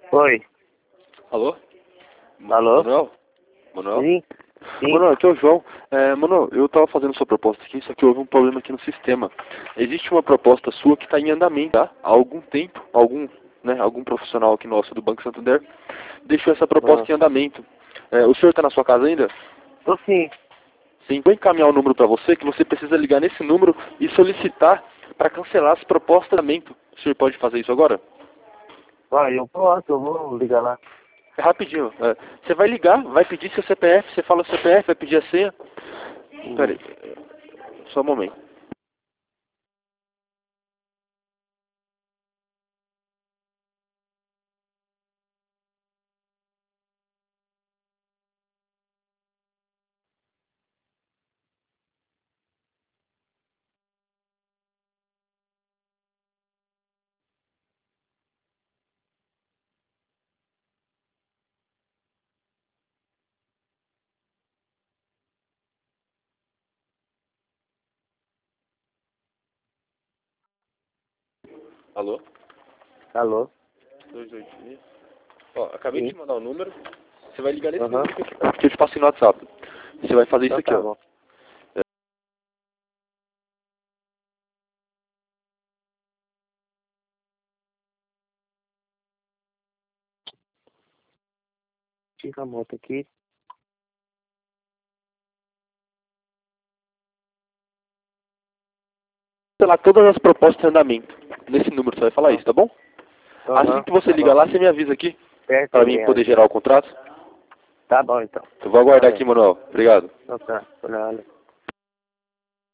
Oi. Alô? Alô? Manuel? Manuel? Sim? Sim? Manuel, aqui é o João. Manuel, eu estava fazendo sua proposta aqui, só que houve um problema aqui no sistema. Existe uma proposta sua que está em andamento, tá? Há algum tempo, algum profissional aqui nosso do Banco Santander deixou essa proposta em andamento. O senhor está na sua casa ainda? Tô sim. Sim. Vou encaminhar o número para você, que você precisa ligar nesse número e solicitar para cancelar as propostas de andamento. O senhor pode fazer isso agora? Vai, eu posso, eu vou ligar lá. É rapidinho. Você vai ligar, vai pedir seu CPF, você fala o CPF, vai pedir a senha. Pera aí, só um momento. Alô? Alô? 286. Ó, acabei de Sim. te mandar o número. Você vai ligar nesse Aham. número que eu te passei no WhatsApp. Você vai fazer isso Então aqui, tá ó. bom. Tira a moto aqui. Sei lá, todas as propostas em andamento. Nesse número você vai falar Tá. isso, tá bom? Assim Aham. que você Tá ligar bom. lá, você me avisa aqui. Certo, Pra mim poder obrigado. gerar o contrato. Tá bom então. Eu vou Tá aguardar bem. aqui, Manuel. Obrigado. Então tá. Nada.